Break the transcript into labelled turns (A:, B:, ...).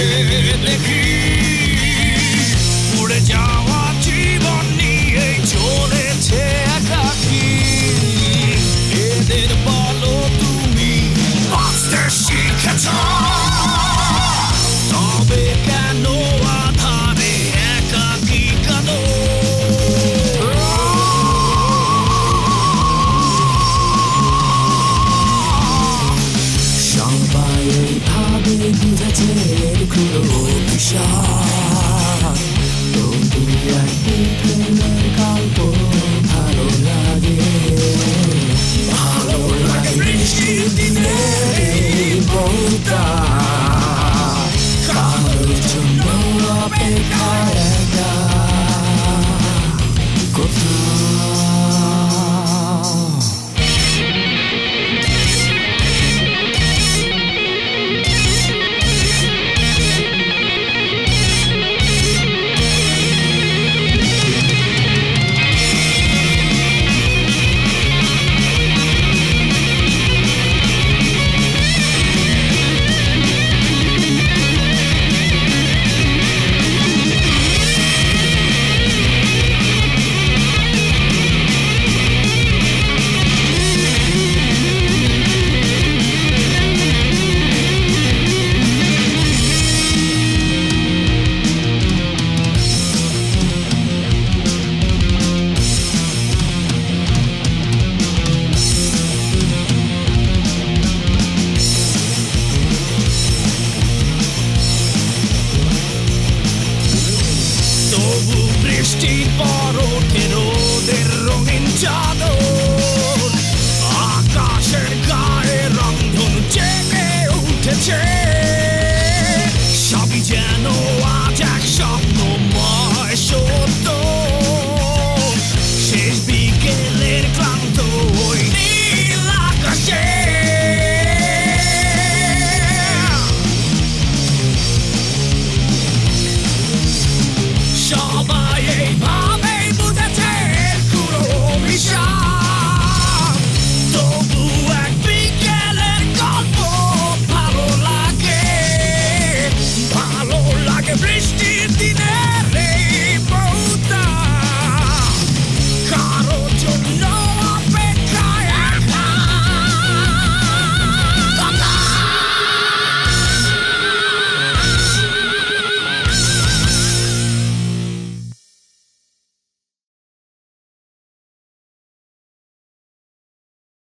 A: দেখি উড়ে যাওয়া জীবন নিয়ে চলেছে একাকী। এদের বলো তুমি বাঁচতে শিখেছ, তবে কেন আধারে একাকী কাঁদো? সবাই এইভাবে বুঝেছে এর কোনো বিষয়, তবু একদিন প্রেমের গল্প ভালো লাগে। ভালো লাগে বৃষ্টির দিনে এই বউটা, কারোর জন্য অপেক্ষায় একা কোথাও। তবু বৃষ্টির পর ওঠে রোদের রঙিন চাদর, আকাশের গায়ে রংধনু জেগে উঠেছে। সবই যেন আজ এক স্বপ্নময় সত্য, শেষ বিকেলের ক্লান্ত ওই নীল আকাশে। সবাই এইভাবেই বুঝেছে পুরো বিষয়, তবু এক বিকেলের গল্প ভালো লাগে। ভালো লাগে বৃষ্টির দিনে